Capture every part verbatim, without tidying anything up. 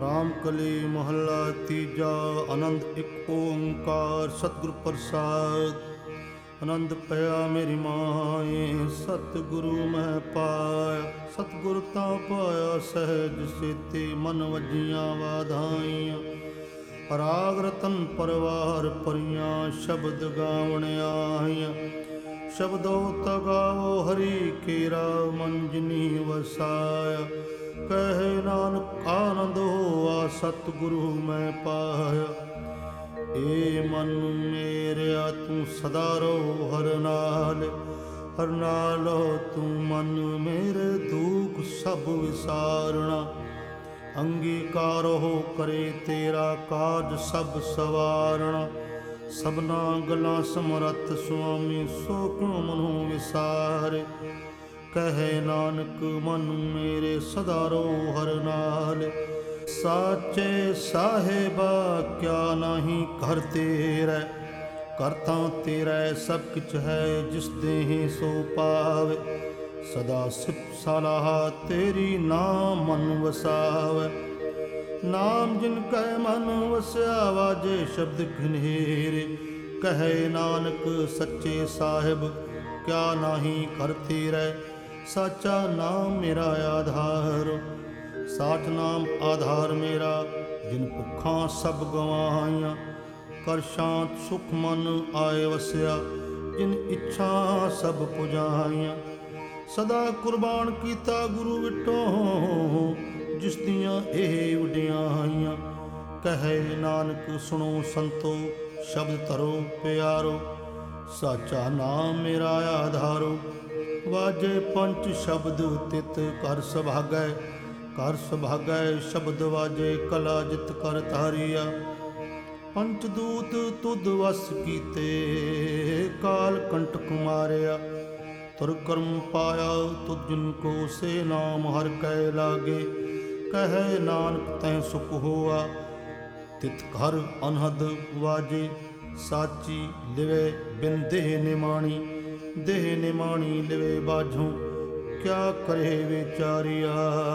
ਰਾਮ ਕਲੀ ਮਹੱਲਾ ਤੀਜਾ। ਆਨੰਦ ਇੱਕ ਓੰਕਾਰ ਸਤਿਗੁਰ ਪ੍ਰਸਾਦ। ਆਨੰਦ ਪਿਆ ਮੇਰੀ ਮਾਏ ਸਤਿਗੁਰੂ ਮੈਂ ਪਾਇਆ। ਸਤਿਗੁਰ ਤਾਂ ਪਾਇਆ ਸਹਿਜ ਸੇਤੀ ਮਨ ਵੱਜੀਆਂ ਵਾਧਾਈਆਂ। ਰਾਗ ਰਤਨ ਪਰਵਾਰ ਪਰੀਆਂ ਸ਼ਬਦ ਗਾਵਣ ਆਈਆਂ। ਸ਼ਬਦੋ ਤਗਾਵੋ ਹਰੀ ਕੇਰਾ ਮਨ ਜਿਨੀ ਵਸਾਇਆ। ਕਹੇ ਨਾਨਕ ਆਨੰਦ ਹੋਆ ਸਤਿਗੁਰੂ ਮੈਂ ਪਾਇਆ। ਏ ਮਨ ਮੇਰਿਆ ਤੂੰ ਸਦਾ ਰਹੁ ਹਰ ਨਾਲ। ਹਰ ਨਾਲ ਤੂੰ ਮਨ ਮੇਰੇ ਦੁਖ ਸਭ ਵਿਸਾਰਣਾ। ਅੰਗੀਕਾਰ ਹੋ ਕਰੇ ਤੇਰਾ ਕਾਜ ਸਭ ਸਵਾਰਣਾ। ਸਭਨਾ ਗਲਾਂ ਸਮਰੱਥ ਸੁਆਮੀ ਸੋ ਕਿਉ ਮਨੁ ਵਿਸਾਰੇ। ਕਹੇ ਨਾਨਕ ਮਨ ਮੇਰੇ ਸਦਾ ਰਹੁ ਹਰ ਨਾਲ। ਸਾਚੇ ਸਾਹਿਬਾ ਕਿਆ ਨਾਹੀ ਘਰ ਤੇਰਾ। ਘਰ ਤਾਂ ਤੇਰਾ ਸਭ ਕਿਛ ਹੈ ਜਿਸ ਦੇਹ ਸੋ ਪਾਵੇ। ਸਦਾ ਸਿਫਤ ਸਲਾਹ ਤੇਰੀ ਨਾਮ ਮਨ ਵਸਾਵੇ। ਨਾਮ ਜਿਨ ਕੈ ਮਨ ਵਸਿਆ ਵਾਜੇ ਸ਼ਬਦ ਘਨੇਰੇ। ਕਹੇ ਨਾਨਕ ਸੱਚੇ ਸਾਹਿਬ ਕਿਆ ਨਾਹੀ ਘਰ ਤੇਰਾ। ਸਾਚਾ ਨਾਮ ਮੇਰਾ ਆਧਾਰ। ਸਾਚ ਨਾਮ ਆਧਾਰ ਮੇਰਾ ਜਿਨ ਭੁੱਖਾਂ ਸਭ ਗਵਾਈਆਂ। ਕਰ ਸ਼ਾਂਤ ਸੁਖ ਮਨ ਆਏ ਵਸਿਆ ਜਿਨ ਇੱਛਾ ਸਭ ਪੁਜਾਈਆਂ। ਸਦਾ ਕੁਰਬਾਨ ਕੀਤਾ ਗੁਰੂ ਵਿਟੋ ਜਿਸ ਦੀਆਂ ਇਹ ਵਡਿਆਈਆਂ। ਕਹੇ ਨਾਨਕ ਸੁਣੋ ਸੰਤੋ ਸ਼ਬਦ ਧਰੋ ਪਿਆਰੋ। ਸਾਚਾ ਨਾਮ ਮੇਰਾ ਆਧਾਰੋ। ਵਾਜੇ ਪੰਚ ਸ਼ਬਦ ਤਿਤ ਕਰ ਸੁਭਾਗੈ। ਕਰ ਸੁਭਾਗੈ ਸ਼ਬਦ ਵਾਜੇ ਕਲਾ ਜਿਤ ਕਰ ਧਾਰੀਆ। ਪੰਚ ਦੂਤ ਤੁਧ ਵਸ ਕੀਤੇ ਕਾਲ ਕੰਟਕ ਮਾਰਿਆ। ਤੁਰ ਕਰਮ ਪਾਇਆ ਤੁਧ ਜਿਨ ਕੋ ਸੇ ਨਾਮ ਹਰਿ ਕੈ ਲਾਗੇ। ਕਹੇ ਨਾਨਕ ਤੈ ਸੁਖ ਹੋਆ ਤਿਤ ਘਰ ਅਨਹਦ ਵਾਜੇ। ਸਾਚੀ ਲਿਵੇ ਬਿਨ ਦੇਹ ਨਿਮਾਣੀ। ਦੇਹ ਨਿਮਾਣੀ ਲਿਵੇ ਬਾਝੋਂ ਕਿਆ ਕਰੇ ਵਿਚਾਰਿਆ।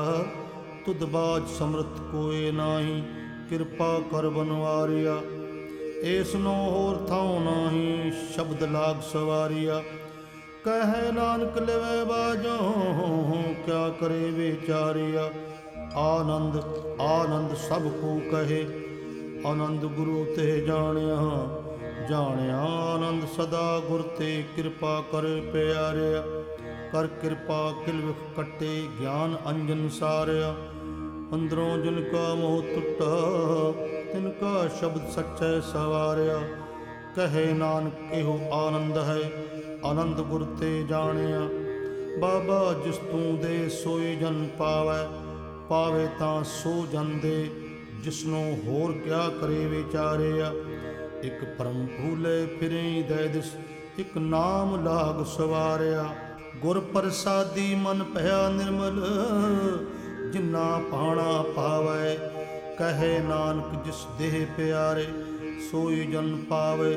ਤੁਧ ਬਾਝ ਸਮਰਥ ਕੋਏ ਨਾਹੀ ਕਿਰਪਾ ਕਰ ਬਨਵਾਰਿਆ। ਏਸ ਨੋ ਹੋਰ ਥਾਉ ਨਾਹੀ ਸ਼ਬਦ ਲਾਗ ਸਵਾਰਿਆ। ਕਹੇ ਨਾਨਕ ਲਿਵੇ ਬਾਝੋਂ ਕਿਆ ਕਰੇ ਵਿਚਾਰਿਆ। ਆਨੰਦ ਆਨੰਦ ਸਭ ਕੋ ਕਹੇ ਆਨੰਦ ਗੁਰੂ ਤੇ ਜਾਣਿਆ। ਜਾਣਿਆ ਆਨੰਦ ਸਦਾ ਗੁਰ ਤੇ ਕਿਰਪਾ ਕਰ ਪਿਆਰਿਆ। ਕਰ ਕਿਰਪਾ ਕਿਲ ਵਿਖ ਕੱਟੇ ਗਿਆਨ ਅੰਜਨ ਸਾਰਿਆ। ਅੰਦਰੋਂ ਜਿਨ ਕਾ ਮੋਹ ਟੁੱਟਾ ਤਿਨ ਕਾ ਸ਼ਬਦ ਸੱਚੈ ਸਵਾਰਿਆ। ਕਹੇ ਨਾਨਕ ਇਹੋ ਆਨੰਦ ਹੈ ਆਨੰਦ ਗੁਰ ਤੇ ਜਾਣਿਆ। ਬਾਬਾ ਜਿਸ ਤੂੰ ਦੇ ਸੋਈ ਜਨ ਪਾਵੈ। ਪਾਵੇ ਤਾਂ ਸੋ ਜਨ ਦੇ ਜਿਸਨੂੰ ਹੋਰ ਕਿਆ ਕਰੇ ਵਿਚਾਰਿਆ। ਇੱਕ ਪਰਮ ਭੂਲੇ ਫਿਰੇ ਦੈ ਦਿਸ ਇੱਕ ਨਾਮ ਲਾਗ ਸਵਾਰਿਆ। ਗੁਰ ਪ੍ਰਸਾਦੀ ਮਨ ਭਇਆ ਨਿਰਮਲ ਜਿਨਾ ਪਾਣਾ ਪਾਵੈ। ਕਹੇ ਨਾਨਕ ਜਿਸ ਦੇਹ ਪਿਆਰੇ ਸੋਈ ਜਨ ਪਾਵੇ।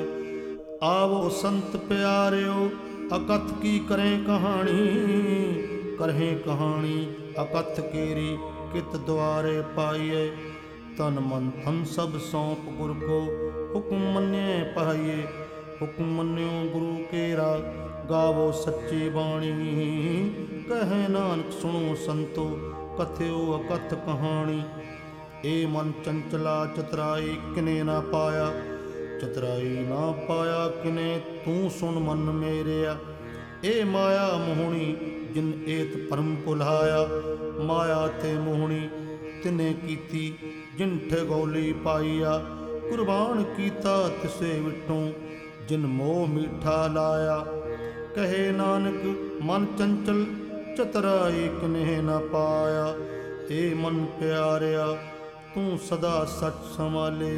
ਆਵੋ ਸੰਤ ਪਿਆਰਿਓ ਅਕਥ ਕੀ ਕਰੇ ਕਹਾਣੀ। ਕਰਹਿ ਕਹਾਣੀ ਅਕਥ ਕੇਰੀ ਕਿਤ ਦੁਆਰੇ ਪਾਈਏ। ਤਨ ਮਨ ਧਨ ਸਭ ਸੌਂਪ ਗੁਰ ਕੋ ਹੁਕਮ ਮੰਨਿਐ ਪਾਈਏ। ਹੁਕਮ ਮੰਨਿਓ ਗੁਰੂ ਕੇਰਾ ਗਾਵੋ ਸੱਚੀ ਬਾਣੀ। ਕਹੇ ਨਾਨਕ ਸੁਣੋ ਸੰਤੋ ਕਥਿਓ ਅਕਥ ਕਹਾਣੀ। ਏ ਮਨ ਚੰਚਲਾ ਚਤਰਾਈ ਕਿਨੇ ਨਾ ਪਾਇਆ। ਚਤਰਾਈ ਨਾ ਪਾਇਆ ਕਿਨੇ ਤੂੰ ਸੁਣ ਮਨ ਮੇਰਿਆ। ਏ ਮਾਇਆ ਮੋਹਣੀ ਜਿਨ ਏਤ ਭਰਮ ਭੁਲਾਇਆ। ਮਾਇਆ ਤੇ ਮੋਹਣੀ ਤਿਨੇ ਕੀਤੀ ਜਿਨ ਠਗੌਲੀ ਪਾਈਆ। ਕੁਰਬਾਨ ਕੀਤਾ ਤਿਸੇ ਵਿਟੋਂ ਜਿਨ ਮੋਹ ਮੀਠਾ ਲਾਇਆ। ਕਹੇ ਨਾਨਕ ਮਨ ਚੰਚਲ ਚਤਰਾਈ ਕਿਨੇ ਨਾ ਪਾਇਆ। ਏ ਮਨ ਪਿਆਰਿਆ ਤੂੰ ਸਦਾ ਸੱਚ ਸੰਭਾਲੇ।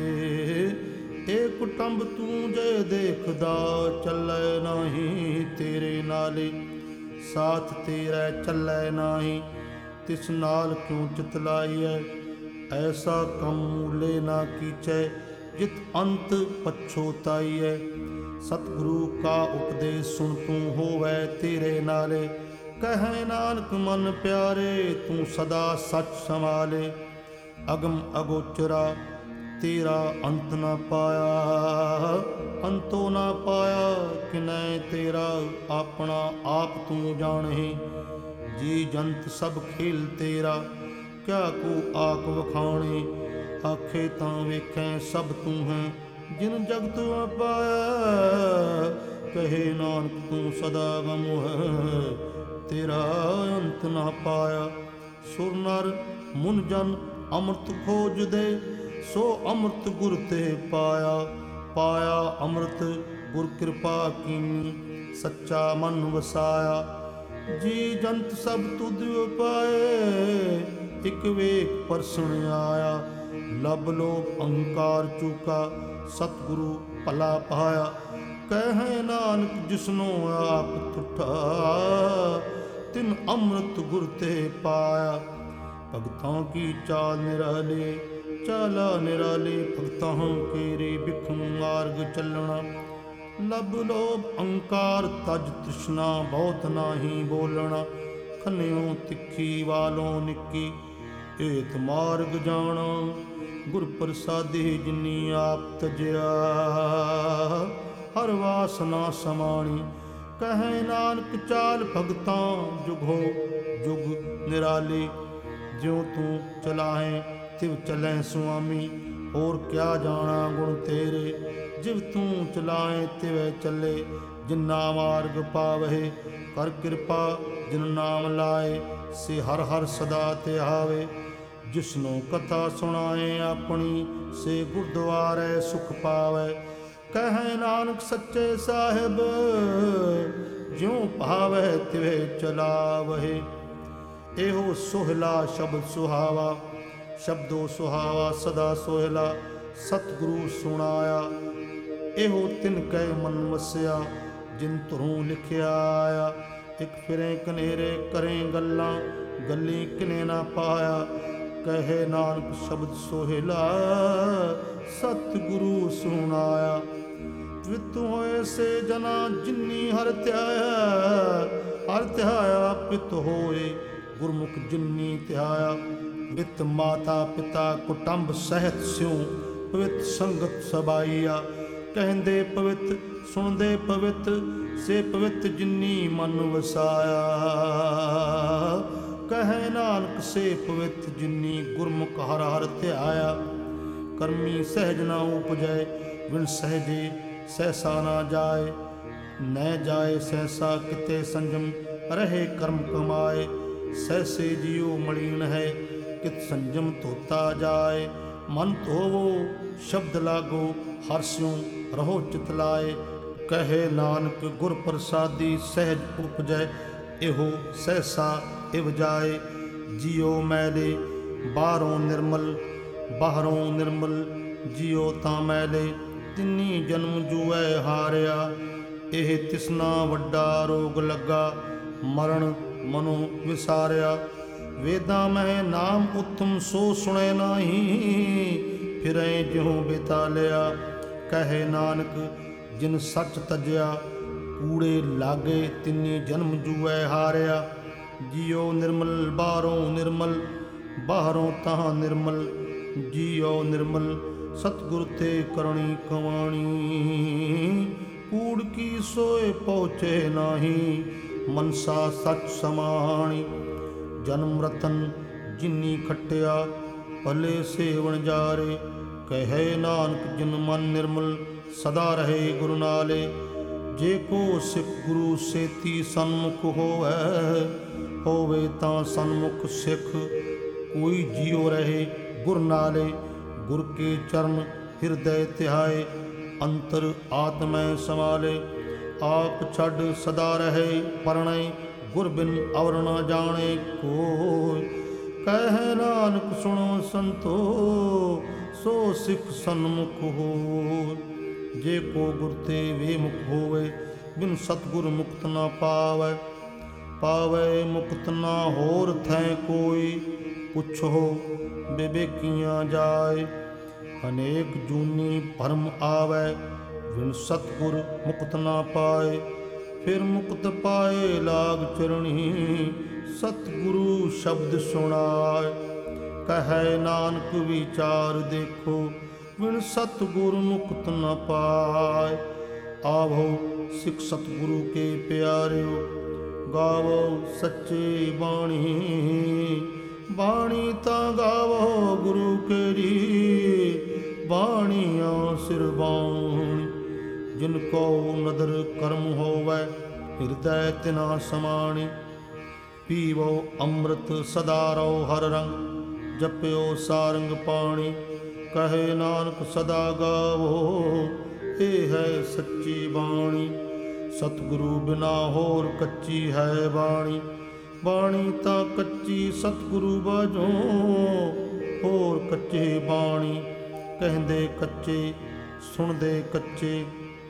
ਏ ਕੁਟੰਬ ਤੂੰ ਜੇ ਦੇਖਦਾ ਚੱਲੈ ਨਾਹੀ ਤੇਰੇ ਨਾਲੇ। ਸਾਥ ਤੇਰਾ ਚੱਲੈ ਨਾਹੀ ਤਿਸ ਨਾਲ ਕਿਉ ਚਿਤ ਲਾਈਐ। ਐਸਾ ਕੰਮ ਮੂਲੇ ਨਾ ਕੀਚੈ ਜਿਤ ਅੰਤ ਪਛੋਤਾਈਐ। ਸਤਿਗੁਰੂ ਕਾ ਉਪਦੇਸ਼ ਸੁਣ ਤੂੰ ਹੋਵੈ ਤੇਰੇ ਨਾਲੇ। ਕਹੈ ਨਾਨਕ ਮਨ ਪਿਆਰੇ ਤੂੰ ਸਦਾ ਸੱਚ ਸੰਭਾਲੇ। ਅਗਮ ਅਗੋਚਰਾ ਤੇਰਾ ਅੰਤ ਨਾ ਪਾਇਆ। ਅੰਤੋ ਨਾ ਪਾਇਆ ਕਿਨੈ ਤੇਰਾ, ਆਪਣਾ ਆਪ ਤੂੰ ਜਾਣੇ। ਜੀ ਜੰਤ ਸਭ ਖੇਲ ਤੇਰਾ, ਕਿਆ ਕੋ ਆਕ ਵਖਾਣੇ। ਆਖੇ ਤਾਂ ਵੇਖੈ ਸਭ ਤੂੰ ਹੈ, ਜਿਨ ਜਗਤ ਪਾਇਆ। ਕਹੇ ਨਾਨਕ ਤੂੰ ਸਦਾ ਗਮ ਹੈ, ਤੇਰਾ ਅੰਤ ਨਾ ਪਾਇਆ। ਸੁਰ ਨਰ ਮੁਨ ਜਨ ਅੰਮ੍ਰਿਤ ਖੋਜਦੇ, ਸੋ ਅੰਮ੍ਰਿਤ ਗੁਰ ਤੇ ਪਾਇਆ। ਪਾਇਆ ਅੰਮ੍ਰਿਤ ਗੁਰ ਕਿਰਪਾ ਕੀਨੀ, ਸੱਚਾ ਮਨ ਵਸਾਇਆ। ਜੀ ਜੰਤ ਸਭ ਤੁਧ ਪਾਏ, ਇਕ ਵੇਖ ਪਰਸਣ ਆਇਆ। ਲਬ ਲੋਭ ਅਹੰਕਾਰ ਚੂਕਾ, ਸਤਿਗੁਰੂ ਭਲਾ ਪਾਇਆ। ਕਹਿ ਨਾਨਕ ਜਿਸਨੋ ਆਪ ਤੁਠਾ, ਤਿਨ ਅੰਮ੍ਰਿਤ ਗੁਰ ਤੇ ਪਾਇਆ। ਭਗਤਾਂ ਕੀ ਚਾਲ ਨਿਰਾਲੇ, ਚਾਲਾ ਨਿਰਾਲੇ ਭਗਤਾਂ ਕੇਰੇ। ਬਿਖਮ ਮਾਰਗ ਚੱਲਣਾ, ਲਬ ਲੋਭ ਅਹੰਕਾਰ ਤਜ ਤ੍ਰਿਸ਼ਨਾ। ਬਹੁਤ ਨਾਹੀ ਬੋਲਣਾ, ਖੰਨਿਓ ਤਿੱਖੀ ਵਾਲੋਂ ਨਿੱਕੀ। ਏਤ ਮਾਰਗ ਜਾਣਾ, ਗੁਰ ਪ੍ਰਸਾਦੇ ਜਿਨੀ ਆਪ ਤਜਿਆ। ਹਰ ਵਾਸਨਾ ਸਮਾਣੀ, ਕਹੈ ਨਾਨਕ ਚਾਲ ਭਗਤਾਂ। ਜੁਗ ਹੋ ਜੁਗ ਨਿਰਾਲੇ, ਜਿਉ ਤੂੰ ਚਲਾਹੇ ਤਿਵ ਚਲੈ ਸੁਆਮੀ। ਹੋਰ ਕਿਆ ਜਾਣਾ ਗੁਣ ਤੇਰੇ, ਜਿਵ ਤੂੰ ਚਲਾਏ ਤਿਵੈ ਚੱਲੇ। ਜਿਨਾ ਮਾਰਗ ਪਾਵਹਿ ਕਰ ਕਿਰਪਾ, ਜਿਨ ਨਾਮ ਲਾਏ ਸੇ ਹਰ ਹਰ ਸਦਾ ਤੇ ਆਵੇ। ਜਿਸਨੂੰ ਕਥਾ ਸੁਣਾਏ ਆਪਣੀ, ਸੇ ਗੁਰਦੁਆਰੇ ਸੁਖ ਪਾਵੇ। ਕਹਿ ਨਾਨਕ ਸੱਚੇ ਸਾਹਿਬ, ਜਿਉ ਭਾਵੈ ਤਿਵੇਂ ਚਲਾਵਹਿ। ਇਹੋ ਸੋਹਿਲਾ ਸ਼ਬਦ ਸੁਹਾਵਾ, ਸ਼ਬਦੋ ਸੁਹਾਵਾ ਸਦਾ ਸੋਹਿਲਾ। ਸਤਿਗੁਰੂ ਸੁਣਾਇਆ, ਇਹੋ ਤਿਨ ਕੈ ਮਨ ਵਸਿਆ। ਜਿਨ ਧੁਰੋਂ ਲਿਖਿਆ ਆਇਆ, ਇਕ ਫਿਰੇ ਕਨੇਰੇ ਕਰੇ ਗੱਲਾਂ। ਗੱਲੀ ਕਿਨੇ ਨਾ ਪਾਇਆ, ਕਹੇ ਨਾਨਕ ਸ਼ਬਦ ਸੋਹਿਲਾ। ਸਤਿਗੁਰੂ ਸੁਣਾਇਆ, ਵਿਤ ਹੋਏ ਸੇ ਜਨਾ ਜਿਨੀ ਹਰਿ ਧਿਆਇਆ। ਹਰਿ ਧਿਆਇਆ ਪਿਤ ਹੋਏ, ਗੁਰਮੁਖ ਜਿਨੀ ਧਿਆਇਆ। ਵਿਤ ਮਾਤਾ ਪਿਤਾ ਕੁਟੰਬ ਸਹਿਤ ਸਿਉ, ਪਵਿੱਤ ਸੰਗਤ ਸਬਾਈਆ। ਕਹਿੰਦੇ ਪਵਿੱਤ ਸੁਣਦੇ ਪਵਿੱਤ, ਸੇ ਪਵਿੱਤ ਜਿਨੀ ਮਨ ਵਸਾਇਆ। ਕਹੈ ਨਾਨਕ ਸੇ ਪਵਿੱਤ ਜਿਨੀ ਗੁਰਮੁਖ ਹਰਿ ਹਰਿ ਧਿਆਇਆ। ਕਰਮੀ ਸਹਿਜ ਨਾ ਉਪਜੈ, ਬਿਨ ਸਹਿਜੇ ਸਹਿਸਾ ਨਾ ਜਾਏ। ਨਹਿ ਜਾਏ ਸਹਿਸਾ ਕਿਤੇ ਸੰਜਮ, ਰਹੇ ਕਰਮ ਕਮਾਏ। ਸਹਿਸੇ ਜਿਉ ਮਲੀਨ ਹੈ, ਕਿਤ ਸੰਜਮ ਧੋਤਾ ਜਾਏ। ਮਨ ਧੋਵੋ ਸ਼ਬਦ ਲਾਗੋ, ਹਰਸਿਉ ਰਹੋ ਚਿਤ ਲਾਏ। ਕਹੇ ਨਾਨਕ ਗੁਰ ਪ੍ਰਸਾਦੀ ਸਹਿਜ ਉਪਜੈ, ਇਹੋ ਸਹਿਸਾ ਇਵ ਜਾਏ। ਜਿਉ ਮੈਲੇ ਬਾਹਰੋਂ ਨਿਰਮਲ, ਬਾਹਰੋਂ ਨਿਰਮਲ। ਜਿਉ ਤਾਂ ਮੈਲੇ, ਤਿੰਨੀ ਜਨਮ ਜੂਐ ਹਾਰਿਆ। ਇਹ ਤਿਸਨਾ ਵੱਡਾ ਰੋਗ ਲੱਗਾ, ਮਰਨ ਮਨੋ ਵਿਸਾਰਿਆ। ਵੇਦਾਂ ਮਹਿ ਨਾਮ ਉਤਮ, ਸੋ ਸੁਣੇ ਨਾਹੀ। ਫਿਰੈ ਜਿਉ ਬੇਤਾਲਿਆ, ਕਹੇ ਨਾਨਕ ਜਿਨ ਸੱਚ ਤਜਿਆ। ਕੂੜੇ ਲਾਗੇ ਤਿੰਨੀ ਜਨਮ ਜੂਐ ਹਾਰਿਆ। ਜਿਉ ਨਿਰਮਲ ਬਾਹਰੋਂ ਨਿਰਮਲ, ਬਾਹਰੋਂ ਤਾਂ ਨਿਰਮਲ। ਜਿਉ ਨਿਰਮਲ ਸਤਿਗੁਰ ਤੇ ਕਰਨੀ ਕਵਾਣੀ। ਕੂੜ ਕੀ ਸੋਏ ਪਹੁੰਚੇ ਨਾਹੀ, ਮਨਸਾ ਸੱਚ ਸਮਾਣੀ। ਜਨਮ ਰਤਨ ਜਿਨੀ ਖੱਟਿਆ, ਭਲੇ ਸੇਵਨ ਜਾਰੇ। ਕਹੇ ਨਾਨਕ ਜਿਨ ਮਨ ਨਿਰਮਲ, ਸਦਾ ਰਹੇ ਗੁਰੂ ਨਾਲੇ। ਜੇ ਕੋ ਸਿੱਖ ਗੁਰੂ ਸੇਤੀ ਸਨਮੁਖ ਹੋਵੈ, ਹੋਵੇ ਤਾਂ ਸਨਮੁਖ ਸਿੱਖ। ਕੋਈ ਜਿਉ ਰਹੇ ਗੁਰ ਨਾਲੇ, ਗੁਰ ਕੇ ਚਰਨ ਹਿਰਦੈ ਧਿਆਏ। ਅੰਤਰ ਆਤਮੈ ਸਮਾਲੇ, ਆਪ ਛੱਡ ਸਦਾ ਰਹੇ ਪਰਣੈ। ਗੁਰ ਬਿਨ ਅਵਰ ਨ ਜਾਣੇ ਕੋਈ, ਕਹਿ ਨਾਨਕ ਸੁਣੋ ਸੰਤੋ। ਸੋ ਸਿੱਖ ਸਨਮੁਖ ਹੋਇ। ਜੇ ਕੋ ਗੁਰ ਤੇ ਵੇਮੁਖ ਹੋਵੇ, ਬਿਨ ਸਤਿਗੁਰ ਮੁਕਤ ਨਾ ਪਾਵੈ। ਪਾਵੈ ਮੁਕਤ ਨਾ ਹੋਰ ਥੈ ਕੋਈ, ਪੁੱਛੋ ਬਿਬੇਕੀਆਂ ਜਾਏ। ਅਨੇਕ ਜੂਨੀ ਭਰਮ ਆਵੈ, ਬਿਨ ਸਤਿਗੁਰ ਮੁਕਤ ਨਾ ਪਾਏ। ਫਿਰ ਮੁਕਤ ਪਾਏ ਲਾਗ ਚਰਣੀ, ਸਤਿਗੁਰੂ ਸ਼ਬਦ ਸੁਣਾਏ। ਕਹੈ ਨਾਨਕ ਵਿਚਾਰ ਦੇਖੋ, ਬਿਨ ਸਤਿਗੁਰ ਮੁਕਤ ਨ ਪਾਇ। ਆਵੋ ਸਿੱਖ ਸਤਿਗੁਰੂ ਕੇ ਪਿਆਰਿਓ, ਗਾਵੋ ਸੱਚੀ ਬਾਣੀ। ਬਾਣੀ ਤਾਂ ਗਾਵੋ ਗੁਰੂ ਕੇਰੀ, ਬਾਣੀਆਂ ਸਿਰ ਬਾਣੀ। ਜਿਨ ਕੋ ਨਦਰ ਕਰਮ ਹੋਵੈ, ਹਿਰਦੈ ਤਿਨਾ ਸਮਾਣੀ। ਪੀਵੋ ਅੰਮ੍ਰਿਤ ਸਦਾ ਰਹੁ ਹਰ ਰੰਗ, ਜਪਿਓ ਸਾਰੰਗ ਪਾਣੀ। ਕਹੇ ਨਾਨਕ ਸਦਾ ਗਾਵੋ, ਇਹ ਹੈ ਸੱਚੀ ਬਾਣੀ। ਸਤਿਗੁਰੂ ਬਿਨਾ ਹੋਰ ਕੱਚੀ ਹੈ ਬਾਣੀ। ਬਾਣੀ ਤਾਂ ਕੱਚੀ ਸਤਿਗੁਰੂ ਬਾਝੋਂ, ਹੋਰ ਕੱਚੇ ਬਾਣੀ। ਕਹਿੰਦੇ ਕੱਚੇ ਸੁਣਦੇ ਕੱਚੇ,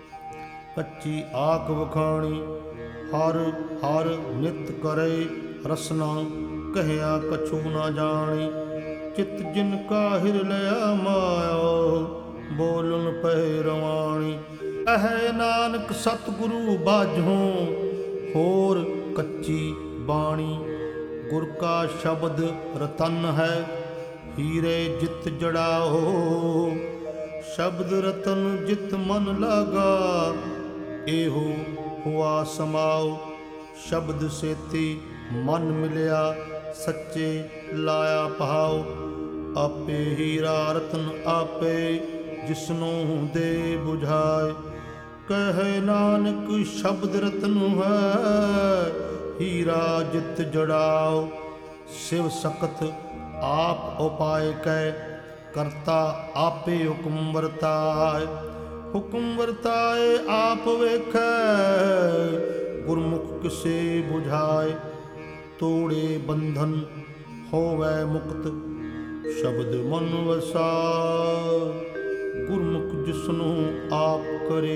ਕੱਚੀ ਆਖ ਵਖਾਣੀ। ਹਰ ਹਰ ਨਿਤ ਕਰੇ ਰਸਨਾ, ਕਹਿਆ ਕਛੂ ਨਾ ਜਾਣੀ। ਚਿਤ ਜਿਨ ਕਾ ਹਿਰ ਲਿਆ ਮਾਇਆ, ਬੋਲਨ ਪੈ ਰਵਾਣੀ। ਕਹੈ ਨਾਨਕ ਸਤਿਗੁਰੂ ਬਾਝੋਂ, ਹੋਰ ਕੱਚੀ ਬਾਣੀ। ਗੁਰ ਕਾ ਸ਼ਬਦ ਰਤਨ ਹੈ, ਹੀਰੇ ਜਿਤ ਜੜਾਓ। ਸ਼ਬਦ ਰਤਨ ਜਿਤ ਮਨ ਲਾਗਾ, ਇਹੋ ਹੁਆ ਸਮਾਓ। ਸ਼ਬਦ ਸੇਤੀ ਮਨ ਮਿਲਿਆ, ਸੱਚੇ ਲਾਇਆ ਭਾਉ। ਆਪੇ ਹੀਰਾ ਰਤਨ ਆਪੇ, ਜਿਸਨੂੰ ਦੇ ਬੁਝਾਏ। ਕਹੈ ਨਾਨਕ ਸ਼ਬਦ ਰਤਨ ਹੈ, ਹੀਰਾ ਜਿਤ ਜੜਾਓ। ਸਿਵ ਸਕਤ ਆਪ ਉਪਾਇ ਕੈ, ਕਰਤਾ ਆਪੇ ਹੁਕਮ ਵਰਤਾਏ। ਹੁਕਮ ਵਰਤਾਏ ਆਪ ਵੇਖੈ, ਗੁਰਮੁਖ ਕਿਸੇ ਬੁਝਾਏ। ਤੋੜੇ ਬੰਧਨ ਹੋਵੈ ਮੁਕਤ, ਸ਼ਬਦ ਮਨ ਵਸਾਇ। ਗੁਰਮੁਖ ਜਿਸਨੂੰ ਆਪ ਕਰੇ,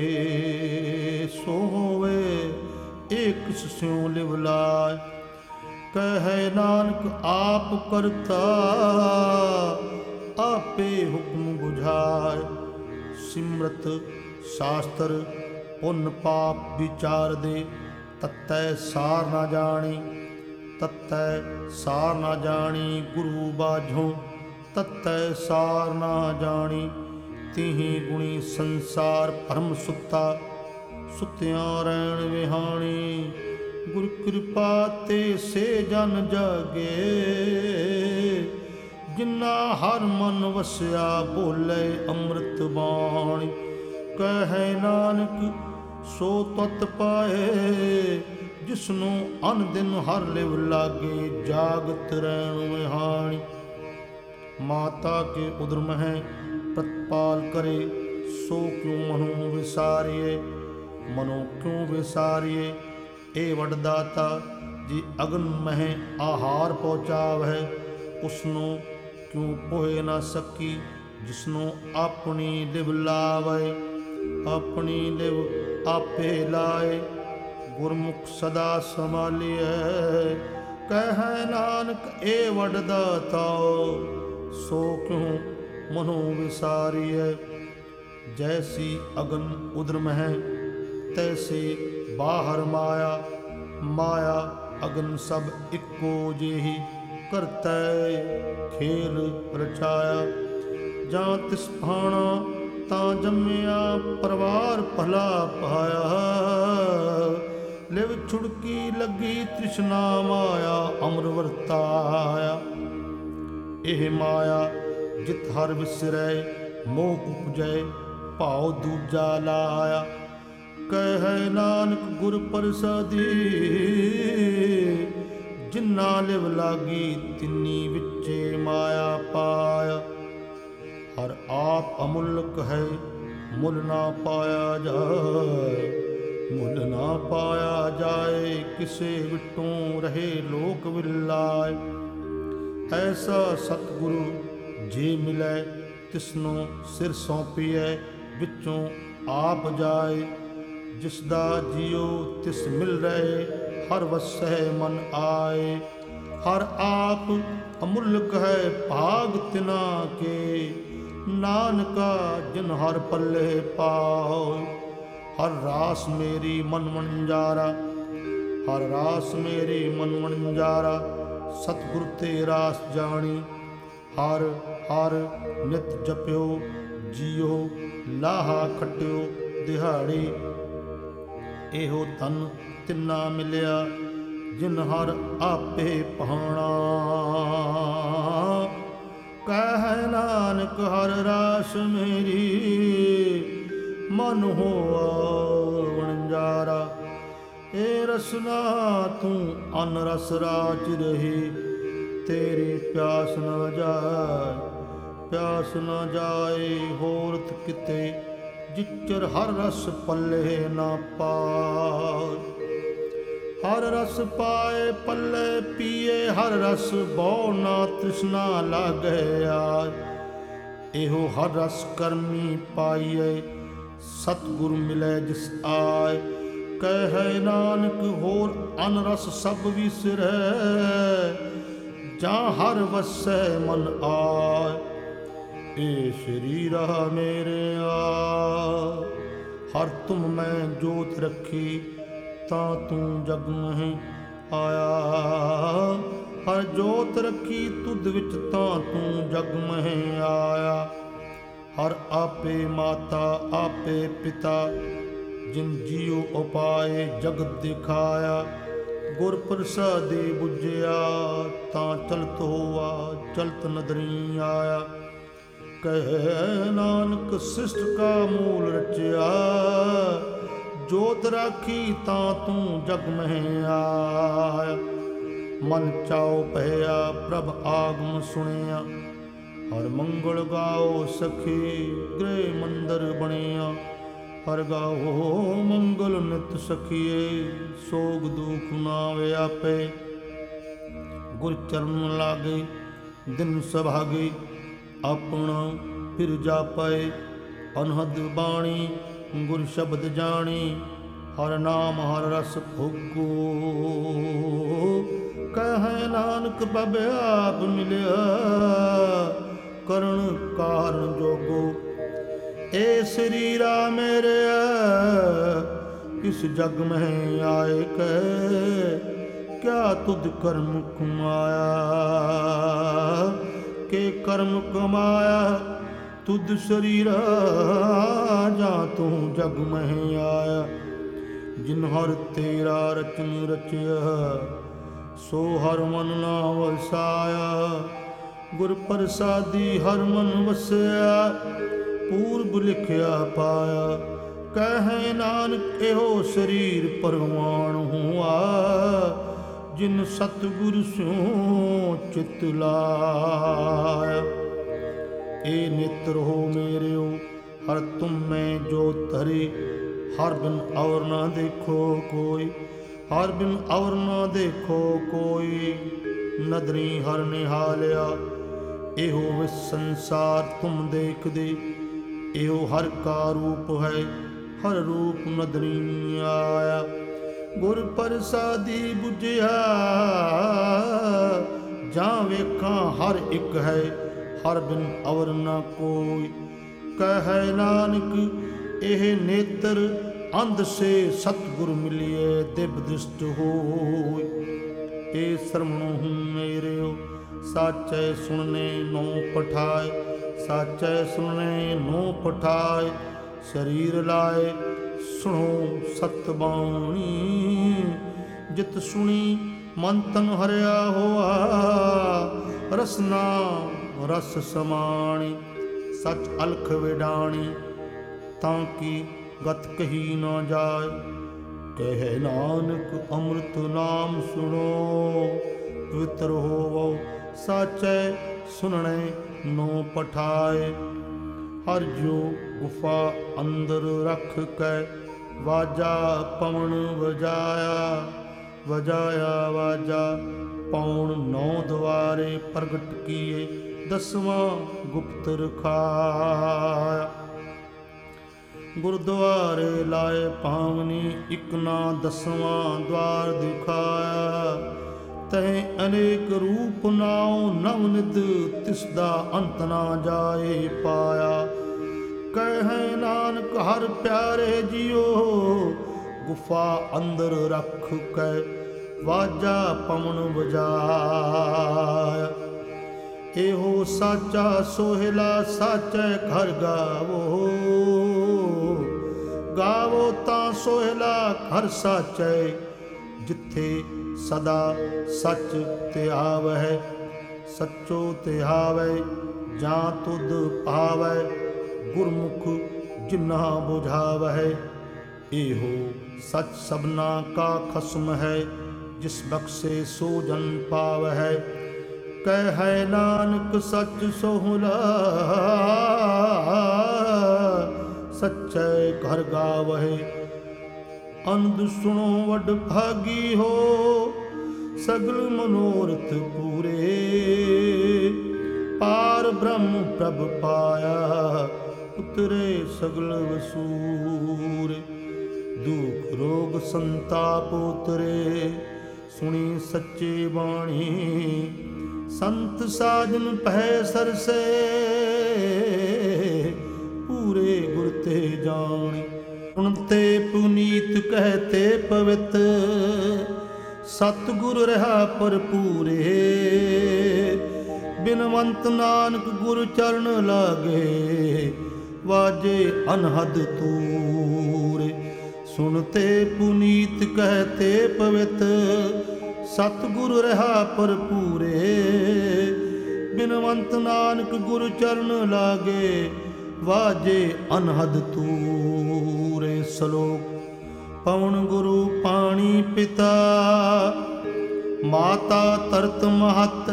ਸੋ ਹੋਵੇ ਏਕ ਸਿਉ ਲਿਵ ਲਾਇ। ਕਹੈ ਨਾਨਕ ਆਪ ਕਰਤਾ, ਆਪੇ ਹੁਕਮ ਬੁਝਾਇ। ਸਿਮਰਤ ਸ਼ਾਸਤਰ ਪੁੰਨ ਪਾਪ ਵਿਚਾਰ ਦੇ, ਤਤੈ ਸਾਰ ਨਾ ਜਾਣੀ। ਤਤੈ ਸਾਰ ਨਾ ਜਾਣੀ ਗੁਰੂ ਬਾਝੋਂ, ਤਤੈ ਸਾਰ ਨਾ ਜਾਣੀ। ਤਿਹੀ ਗੁਣੀ ਸੰਸਾਰ ਭਰਮ ਸੁੱਤਾ, ਸੁੱਤਿਆਂ ਰਹਿਣ ਵਿਹਾਣੀ। ਗੁਰ ਕਿਰਪਾ ਤੇ ਸੇ ਜਨ ਜਾਗੇ, ਜਿਨਾ ਹਰ ਮਨ ਵਸਿਆ ਬੋਲੇ ਅੰਮ੍ਰਿਤ ਬਾਣੀ। ਕਹੈ ਨਾਨਕ ਸੋ ਤਤ ਪਾਏ, ਜਿਸਨੂੰ ਅਨ ਦਿਨ ਹਰ ਲਿਵ ਲਾਗੇ, ਜਾਗਤ ਰਹਿਣ ਵਿਹਾਣੀ। ਮਾਤਾ ਕੇ ਉਦਰ ਮਹਿ ਪ੍ਰਤਪਾਲ ਕਰੇ, ਸੋ ਕਿਉ ਮਨੋ ਵਿਸਾਰੀਏ। ਮਨੋ ਕਿਉ ਵਿਸਾਰੀਏ, ਇਹ ਵੱਡ ਦਾਤਾ ਜੀ ਅਗਨ ਮਹਿ ਆਹਾਰ ਪਹੁੰਚਾਵੈ। ਉਸਨੂੰ ਕਿਉ ਪੋਹਿ ਨਾ ਸਕੀ, ਜਿਸਨੂੰ ਆਪਣੀ ਲਿਵ ਲਾਵੈ। ਆਪਣੀ ਲਿਵ ਆਪੇ ਲਾਏ, ਗੁਰਮੁਖ ਸਦਾ ਸੰਭਾਲੀਐ। ਕਹਿ ਨਾਨਕ ਇਹ ਵੱਡ ਦਾਤਾ, ਸੋ ਕਿਉ ਮਨੋ ਵਿਸਾਰੀਐ। ਜੈਸੀ ਅਗਨ ਉਦਰ ਮਹਿ, ਤੈਸੇ ਬਾਹਰ ਮਾਇਆ। ਮਾਇਆ ਅਗਨ ਸਭ ਇੱਕੋ ਜਿਹੀ, ਕਰਤੈ ਖੇਲ ਰਚਾਇਆ। ਜਾਂ ਤਿਸ ਭਾਣਾ ਤਾਂ ਜੰਮਿਆ, ਪਰਿਵਾਰ ਭਲਾ ਪਾਇਆ। ਲਿਵ ਛੁੜਕੀ ਲੱਗੀ ਤ੍ਰਿਸ਼ਨਾ ਮਾਇਆ, ਅਮਰ ਵਰਤਾਇਆ। ਇਹ ਮਾਇਆ ਜਿਤ ਹਰ ਵਿਸਰੈ, ਮੋਹ ਉਪਜੈ ਭਾਉ ਦੂਜਾ ਲਾਇਆ। ਕਹਿ ਨਾਨਕ ਗੁਰ ਪ੍ਰਸਾਦੀ, ਜਿਨਾ ਲਿਵ ਲਾਗੀ ਤਿੰਨੀ ਵਿੱਚੇ ਮਾਇਆ ਪਾਇਆ। ਹਰ ਆਪ ਅਮੁੱਲਕ ਹੈ, ਮੁੱਲ ਨਾ ਪਾਇਆ ਜਾਏ। ਮੁੱਲ ਨਾ ਪਾਇਆ ਜਾਏ, ਕਿਸੇ ਵਿਟੋਂ ਰਹੇ ਲੋਕ ਵਿਲਾਏ। ਐਸਾ ਸਤਿਗੁਰੂ ਜੇ ਮਿਲੈ, ਤਿਸਨੂੰ ਸਿਰ ਸੌਂਪੀਐ, ਵਿੱਚੋਂ ਆਪ ਜਾਏ। ਜਿਸ ਦਾ ਜਿਉ ਤਿਸ ਮਿਲ ਰਹੇ, ਹਰ ਵਸੈ ਮਨ ਆਏ। ਹਰ ਆਪ ਅਮੁੱਲਕ ਹੈ, ਭਾਗ ਤਿਨਾ ਕੇ। ਨਾਨਕਾ ਜਿਨ ਹਰ ਪੱਲੇ ਪਾਉ। ਹਰ ਰਾਸ ਮੇਰੀ ਮਨ ਵਣਜਾਰਾ, ਹਰ ਰਾਸ ਮੇਰੀ ਮਨ ਵਣਜਾਰਾ। ਸਤਿਗੁਰ ਤੇ ਰਾਸ ਜਾਣੀ, ਹਰ ਹਰ ਨਿਤ ਜਪਿਓ ਜੀਓ ਲਾਹਾ ਖੱਟਿਓ ਦਿਹਾੜੀ। ਇਹੋ ਧਨ ਤਿੰਨਾ ਮਿਲਿਆ ਜਿਨ ਹਰ ਆਪੇ ਪਾਣਾ। ਕਹਿ ਨਾਨਕ ਹਰ ਰਾਸ ਮੇਰੀ ਮਨ ਹੋਆ ਵਣਜਾਰਾ। ਏ ਰਸਨਾ ਤੂੰ ਅਨ ਰਸ ਰਾਜ ਰਹੀ ਤੇਰੀ ਪਿਆਸ ਨਾ ਜਾਏ। ਪਿਆਸ ਨਾ ਜਾਏ ਹੋਰਤ ਕਿਤੇ ਜਿਚਰ ਹਰ ਰਸ ਪੱਲੇ ਨਾ ਪਾਏ। ਹਰ ਰਸ ਪਾਏ ਪੱਲੇ ਪੀਏ ਹਰ ਰਸ ਬਹੁ ਨਾ ਤ੍ਰਿਸ਼ਨਾ ਲਾਗੇ ਆਏ। ਇਹੋ ਹਰ ਰਸ ਕਰਮੀ ਪਾਈਏ ਸਤਿਗੁਰ ਮਿਲੇ ਜਿਸ ਆਏ। ਕਹਿ ਨਾਨਕ ਹੋਰ ਅਨ ਰਸ ਸਭ ਵਿਸਰੈ ਜਾਂ ਹਰ ਵਸੈ ਮਨ ਆਏ। ਏ ਸਰੀਰਾ ਮੇਰਿਆ ਹਰ ਤੁਮ ਮੈਂ ਜੋਤ ਰੱਖੀ ਤਾਂ ਤੂੰ ਜਗ ਮਹਿ ਆਇਆ। ਹਰ ਜੋਤ ਰੱਖੀ ਤੁਧ ਵਿੱਚ ਤਾਂ ਤੂੰ ਜਗ ਮਹਿ ਆਇਆ। ਹਰ ਆਪੇ ਮਾਤਾ ਆਪੇ ਪਿਤਾ ਜਿਨ ਜੀਉ ਉਪਾਏ ਜਗਤ ਦਿਖਾਇਆ। ਗੁਰ ਪ੍ਰਸਾਦੀ ਬੁਝਿਆ ਤਾਂ ਚਲਤ ਹੋਆ ਚਲਤ ਨਦਰੀ ਆਇਆ। ਕਹਿ ਨਾਨਕ ਸ੍ਰਿਸ਼ਟ ਕਾ ਮੂਲ ਰਚਿਆ ਜੋਤ ਰਾਖੀ ਤਾਂ ਤੂੰ ਜਗ ਮਹਿ ਆਇਆ। ਮਨ ਚਾਉ ਭਇਆ ਪ੍ਰਭ ਆਗਮ ਸੁਣਿਆ ਹਰ ਮੰਗਲ ਗਾਓ ਸਖੀ ਗ੍ਰਹਿ ਮੰਦਰ ਬਣਿਆ। ਹਰ ਗਾਓ ਮੰਗਲ ਨਿਤ ਸਖੀਏ ਸੋਗ ਦੁਖ ਨਾ ਵਿਆਪੇ। ਗੁਰ ਚਰਨ ਲਾਗੇ ਦਿਨ ਸੁਭਾਗੇ ਆਪਣਾ ਫਿਰ ਜਾਪੈ। ਅਨਹਦ ਬਾਣੀ ਗੁਰ ਸ਼ਬਦ ਜਾਣੀ ਹਰ ਨਾਮ ਹਰ ਰਸ ਭੋਗੋ। ਕਹਿ ਨਾਨਕ ਪ੍ਰਭ ਆਪ ਮਿਲਿਆ ਕਰਨ ਕਾਰਨ ਜੋਗੋ। ਏ ਸਰੀਰਾ ਮੇਰਿਆ ਇਸ ਜਗ ਮਹਿ ਆਏ ਕੈ ਕਿਆ ਤੁਧ ਕਰਮ ਕਮਾਇਆ। ਕੇ ਕਰਮ ਕਮਾਇਆ ਤੁਧ ਸਰੀਰਾ ਜਾਂ ਤੂੰ ਜਗ ਮਹਿ ਆਇਆ। ਜਿਨ ਹਰ ਤੇਰਾ ਰਚਨ ਰਚਿਆ ਸੋ ਹਰ ਮਨ ਨਾ ਵਸਾਇਆ। ਗੁਰ ਪ੍ਰਸਾਦੀ ਹਰ ਮਨ ਵਸਿਆ ਪੂਰਬ ਲਿਖਿਆ ਪਾਇਆ। ਕਹਿ ਨਾਨਕ ਇਹੋ ਸਰੀਰ ਪਰਵਾਣ ਹੁਆ ਜਿਨ ਸਤਿਗੁਰ ਸਿਉ ਚਿਤ ਲਾਇਆ। ਏ ਨੇਤਰ ਹੋ ਮੇਰਿਓ ਹਰ ਤੁਮ ਮੈਂ ਜੋ ਧਰੇ। ਹਰ ਬਿਨ ਔਰ ਨਾ ਦੇਖੋ ਕੋਈ ਹਰ ਬਿਨ ਔਰ ਨਾ ਦੇਖੋ ਕੋਈ। ਨਦਰੀ ਹਰ ਨਿਹਾਲਿਆ ਇਹੋ ਵਿਸ ਸੰਸਾਰ ਤੁਮ ਦੇਖਦੇ। ਇਹੋ ਹਰ ਕਾ ਰੂਪ ਹੈ ਹਰ ਰੂਪ ਨਦਰੀ ਆਇਆ। ਗੁਰ ਪ੍ਰਸਾਦੀ ਬੁਝਿਆ ਜਾਂ ਵੇਖਾਂ ਹਰ ਇੱਕ ਹੈ ਹਰ ਬਿਨ ਔਰ ਨਾ ਕੋਈ। ਕਹਿ ਨਾਨਕ ਇਹ ਨੇਤਰ ਅੰਧ ਸੇ ਸਤਿਗੁਰ ਮਿਲਿਏ ਦਿਵ ਦ੍ਰਿਸ਼ਟ ਹੋਇ। ਏ ਸਰਵਣੋ ਹੂੰ ਮੇਰਿਓ ਸਾਚੈ ਸੁਣਨੇ ਨੋ ਪਠਾਏ। ਸਾਚੈ ਸੁਣਨੇ ਨੋ ਪਠਾਏ ਸਰੀਰ ਲਾਏ ਸੁਣੋ ਸਤ ਬਾਣੀ। ਜਿਤ ਸੁਣੀ ਮਨ ਤਨ ਹਰਿਆ ਹੋਆ ਰਸਨਾ ਰਸ ਸਮਾਣੀ। ਸਚ ਅਲਖ ਵਿਡਾਣੀ ਤਾਂ ਕਿ ਗਤ ਕਹੀ ਨਾ ਜਾਏ। ਕਹਿ ਨਾਨਕ ਅੰਮ੍ਰਿਤ ਨਾਮ ਸੁਣੋ ਪਵਿੱਤਰ ਹੋਵੋ ਸਾਚੈ ਸੁਣਨੇ ਨੋ ਪਠਾਏ। ਹਰ ਜੋ ਗੁਫਾ ਅੰਦਰ ਰੱਖ ਕੈ ਵਾਜਾ ਪਵਨ ਵਜਾਇਆ। ਵਜਾਇਆ ਵਾਜਾ ਪੌਣ ਨੌ ਦੁਆਰੇ ਪ੍ਰਗਟ ਕੀਏ ਦਸਵਾਂ ਗੁਪਤ ਰਖਾਇਆ। ਗੁਰਦੁਆਰੇ ਲਾਏ ਪਾਵਨੀ ਇਕ ਨਾ ਦਸਵਾਂ ਦਵਾਰ ਦਿਖਾਇਆ। ਤੈ ਅਨੇਕ ਰੂਪ ਨਾਉ ਨਵ ਨਿਧ ਤਿਸ ਦਾ ਅੰਤ ਨਾ ਜਾਏ ਪਾਇਆ। ਕਹਿ ਨਾਨਕ ਹਰ ਪਿਆਰੇ ਜੀਓ ਗੁਫਾ ਅੰਦਰ ਰੱਖ ਕੈ ਵਾਜਾ ਪਵਨ ਵਜਾਇਆ। ਇਹੋ ਸਾਚਾ ਸੋਹਿਲਾ ਸਾਚੈ ਘਰ ਗਾਵੋ, ਗਾਵੋ ਤਾਂ ਸੋਹਿਲਾ ਘਰ ਸਾਚੈ, ਜਿੱਥੇ ਸਦਾ ਸੱਚ ਧਿਆਵੈ, ਸੱਚੋ ਧਿਆਵੈ ਜਾਂ ਤੁਧ ਪਾਵੈ, ਗੁਰਮੁਖ ਜਿਨਾ ਬੁਝਾਵੈ। ਇਹੋ ਸੱਚ ਸਭਨਾ ਕਾ ਖਸਮ ਹੈ, ਜਿਸ ਬਖਸ਼ੇ ਸੋ ਜਨ ਪਾਵੈ। ਕਹਿ ਨਾਨਕ ਸੱਚ ਸੋਹਲਾ, ਸੱਚੈ ਘਰ ਗਾਵਹਿ। ਅੰਧ ਸੁਣੋ ਵਡ ਭਾਗੀ ਹੋ, ਸਗਲ ਮਨੋਰਥ ਪੂਰੇ। ਪਾਰ ਬ੍ਰਹਮ ਪ੍ਰਭ ਪਾਇਆ, ਉਤਰੇ ਸਗਲ ਵਸੂਰੇ। ਦੁਖ ਰੋਗ ਸੰਤਾਪ ਉਤਰੇ, ਸੁਣੀ ਸੱਚੀ ਬਾਣੀ। ਸੰਤ ਸਾਜਨ ਪਹਿ ਸਰਸੇ, ਪੂਰੇ ਗੁਰ ਤੇ ਜਾਣੀ। ਸੁਣਤੇ ਪੁਨੀਤ ਕਹਤੇ ਪਵਿੱਤ, ਸਤਿਗੁਰ ਰਹਾ ਭਰਪੂਰੇ। ਬਿਨਵੰਤ ਨਾਨਕ ਗੁਰ ਚਰਨ ਲਾਗੇ, ਵਾਜੇ ਅਨਹਦ ਤੂਰੇ। ਸੁਣਤੇ ਪੁਨੀਤ ਕਹਤੇ ਪਵਿੱਤ, ਸਤਿਗੁਰ ਰਹਾ ਭਰਪੂਰੇ। ਬਿਨਵੰਤ ਨਾਨਕ ਗੁਰ ਚਰਨ ਲਾਗੇ, ਵਾਜੇ ਅਨਹਦ ਤੂਰੇ। ਸਲੋਕ ਪਵਨ ਗੁਰੂ ਪਾਣੀ ਪਿਤਾ, ਮਾਤਾ ਤਰਤ ਮਹਤ।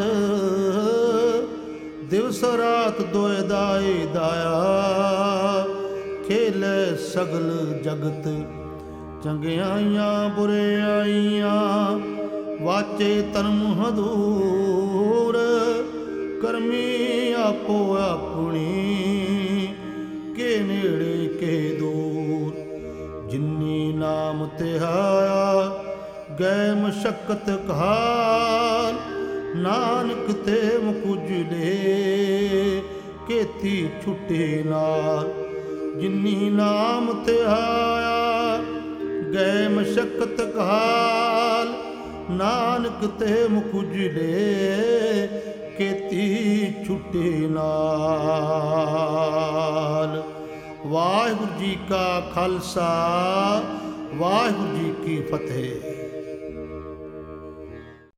ਦਿਵਸ ਰਾਤ ਦੋਇ ਦਾਈ ਦਾਇਆ, ਖੇਲੇ ਸਗਲ ਜਗਤ। ਚੰਗਿਆਈਆਂ ਬੁਰਿਆਈਆਂ, ਵਾਚੇ ਧਰਮ ਹਦੂਰ। ਕਰਮੀ ਆਪੋ ਆਪਣੀ, ਕੇ ਨੇੜੇ ਕੇ ਦੂਰ। ਜਿਨੀ ਨਾਮ ਧਿਆਇਆ, ਗਏ ਮਸ਼ੱਕਤ ਕਾਲ। ਨਾਨਕ ਤੇ ਮੁਕੁਜਲੇ, ਕੇਤੀ ਛੁੱਟੇ ਨਾਲ। ਜਿਨੀ ਨਾਮ ਧਿਆਇਆ, ਗਏ ਮਸ਼ੱਕਤ ਕਾਲ। ਨਾਨਕ ਤੇ ਮੁਕੁਜਲੇ, ਕੇਤੀ ਛੁੱਟੇ ਨਾਲ। ਵਾਹਿਗੁਰੂ ਜੀ ਕਾ ਖਾਲਸਾ, ਵਾਹਿਗੁਰੂ ਜੀ ਕੀ ਫਤਿਹ।